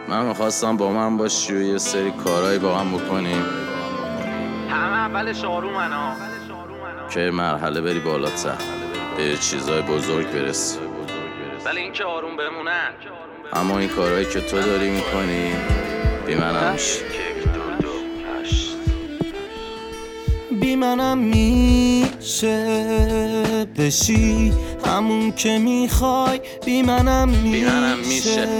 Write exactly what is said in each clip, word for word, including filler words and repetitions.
من میخواستم با من باشی و یه سری کارهایی با هم بکنیم همه اولش آرومن که مرحله بری بالاتر، به چیزای بزرگ برسی. ولی این که آروم بمونن، اما این کارهایی که تو داری میکنی بی منم میشه. بی منم میشه بشی همون که میخوای، بی منم میشه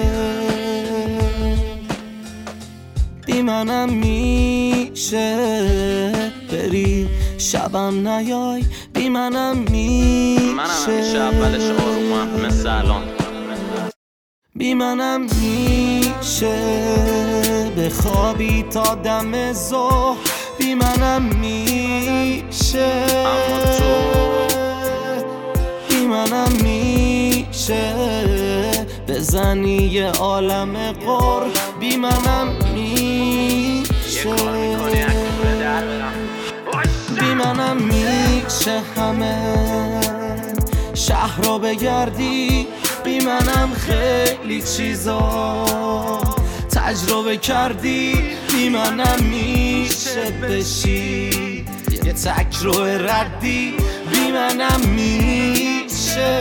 بی منم میشه بری شبم نیای، بی منم میشه منم همیشه اولش آرومم مثل الان. بی منم میشه بخوابی تا دم ظهر، بی منم میشه اما تو بی منم میشه بزنی یه عالم قر، بی منم میشه بی منم میشه همه شهر رو بگردی، بی منم خیلی چیزا تجربه کردی، بی منم میشه بشی یه تک رو ردی، بی منم میشه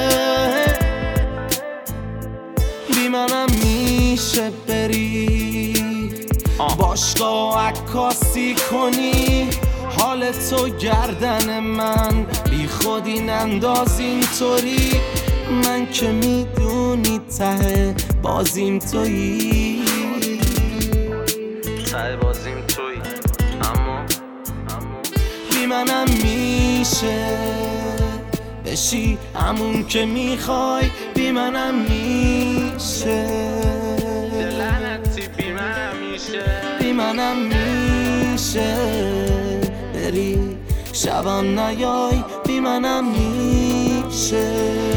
بی منم میشه بری باشگاه عکاسی کنی، حال تو گردن من بی خودی ننداز اینطوری، من که میدونی ته بازیم تویی، ته بازیم تویی، اما بی منم میشه بشی همون که میخوای، بی منم میشه لعنتی بی منم میشه بی منم میشه بری شبم نیای، بی منم میشه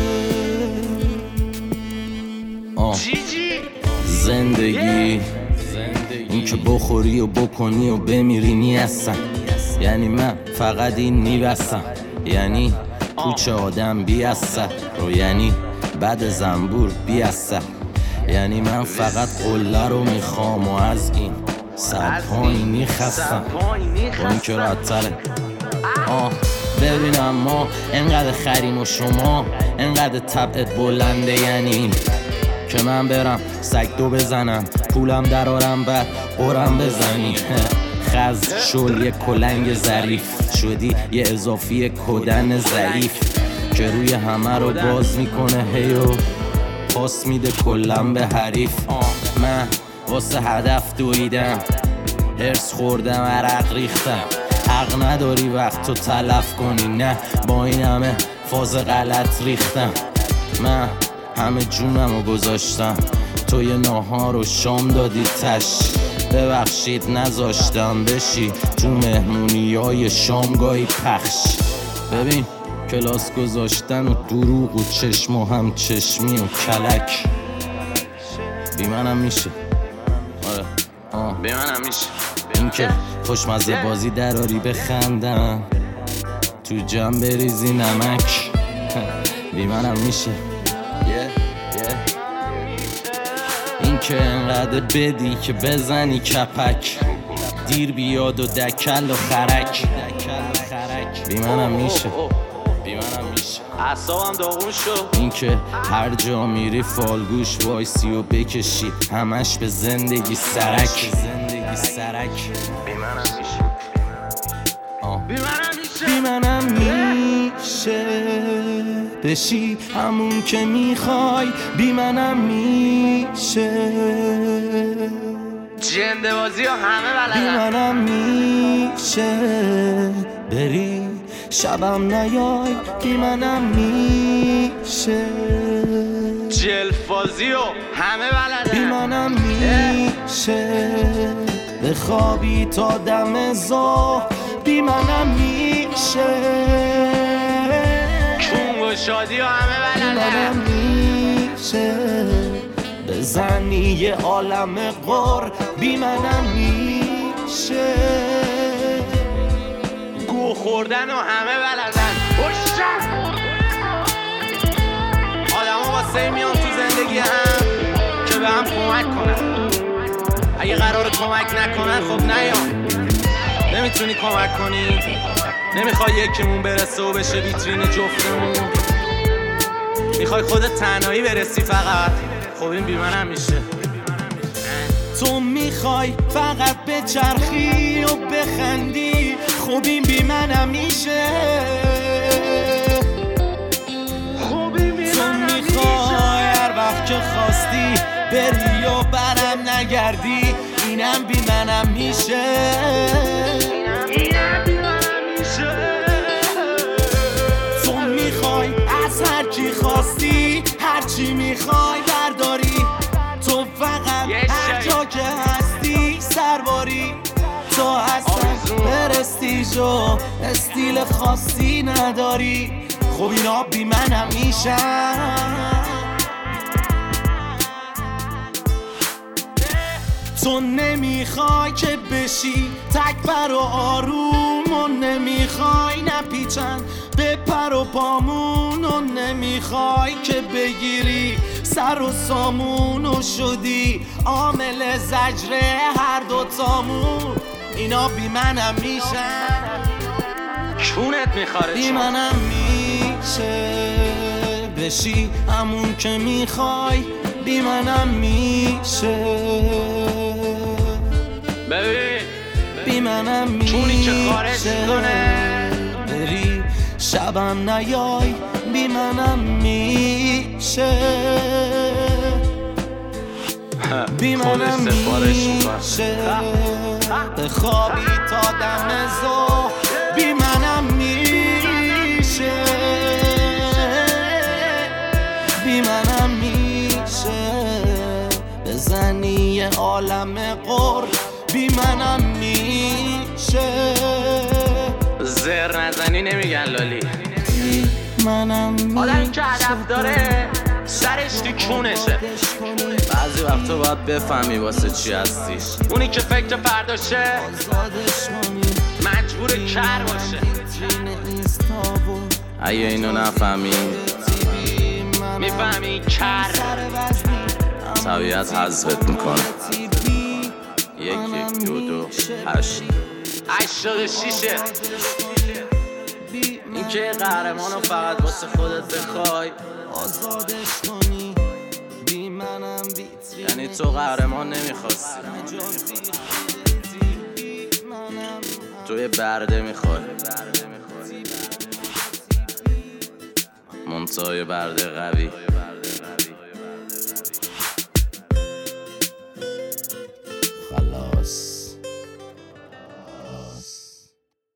آه. زندگی این که بخوری و بکنی و بمیری نیستم، یعنی من فقط این نیستم، یعنی کوچه آدم بیستم رو، یعنی بعد زنبور بیستم، یعنی من فقط قله رو میخوام و از این سبهایی خستم با این که راحت تره. آه ببینم ما انقدر خریم و شما انقدر طبعت بلنده، یعنی که من برم سگ دو بزنم پولم درارم بعد قرم بزنی خز شل یه کلنگ ظریف شدی یه اضافی کدن ضعیف که روی همه رو باز میکنه هیو پاس میده کلم به حریف. من واسه هدف دویدم هرس خوردم عرق ریختم، حق نداری وقت تو تلف کنی، نه با این همه فاز غلط ریختم، من همه جونم رو گذاشتم تو یه ناهار و شام دادی تش، ببخشید نذاشتم بشی تو مهمونی های شامگاهی پخش. ببین کلاس گذاشتن و دروغ و چشم و هم چشمی و کلک، بی منم میشه. آره آه. بی منم میشه این که خوشمزه بازی دراری بخندم تو جمع بریزی نمک، بی منم میشه. این که انقدر بدی که بزنی کپک، دیر بیاد و دکل و خرک، بی منم میشه بی منم میشه. اعصابم داغون شد این که هر جا میری فالگوش وایسی و بکشی همش به زندگی سرک، زندگی سرک، بی منم میشه آه. بی منم میشه بی منم میشه بشی همون که میخوای، بی منم میشه جنده بازی ها همه بی بلدن، منم میشه بری شبم نیای، بی منم میشه جلفازی ها همه بی بلدن، منم میشه بخوابی تا دم ظهر، بی منم میشه کونگ و شادی ها همه بی منم بلدن، میشه بزنی یه عالم قر، بی منم میشه گو خوردن و همه بلدن. آدم ها واسه میان تو زندگی هم که به هم کمک کمک کنن. اگه قرار کمک نکنن خب نیام. نمیتونی کمک کنی، نمیخوای یکیمون برسه و بشه ویترین جفتمون، میخوای خودت تنهایی برسی فقط. خب این بی منم میشه. تو میخوای فقط بچرخی و بخندی، خب این بی منم میشه. تو میخوای هر وقت که خواستی بری و برم نگردی، اینم بی منم میشه. تو میخوای از هر کی خواستی هر چی میخوای برداری، تو فقط هر جا که هستی سرباری. تو اصلا پرستیژ و استیل خاصی نداری، خب اینا بی منم میشن. تو نمیخوای که بشی تکبر و آروم و نمیخوای نپیچن به پر و پامون و نمیخوای که بگیری سر و سامون و شدی عامل زجره هر دوتامون. اینا بی منم میشن، چونت میخواره بی منم میشه بشی همون که میخوای، بی منم میشه. ببین بی منم میشه چونی که خارج کنه بری شبم نیای، بی منم میشه. بی منم میشه بخوابی تا دم ظهر، بی منم میشه. بی منم میشه بزنی یه عالم قر، بی منم میشه. زر نزنی نمیگن لالی. بی منم میشه. آدمی که هدف داره سرش تو کونشه. بعضی وقتا باید بفهمی واسه چی هستی. اونی که فکر فرداشه مجبور کر باشه. اگه اینو نفهمی میفهمی کر طبیعت حذفت میکنه. یک یک دو دو هشت هشتاد و شیشه. این که قهرمانو فقط واسه خودت بخوای آزادش کنی، بی منم بیتری یعنی تو قهرمان نمیخواستی، تو یه برده میخوای، منتها یه برده قوی.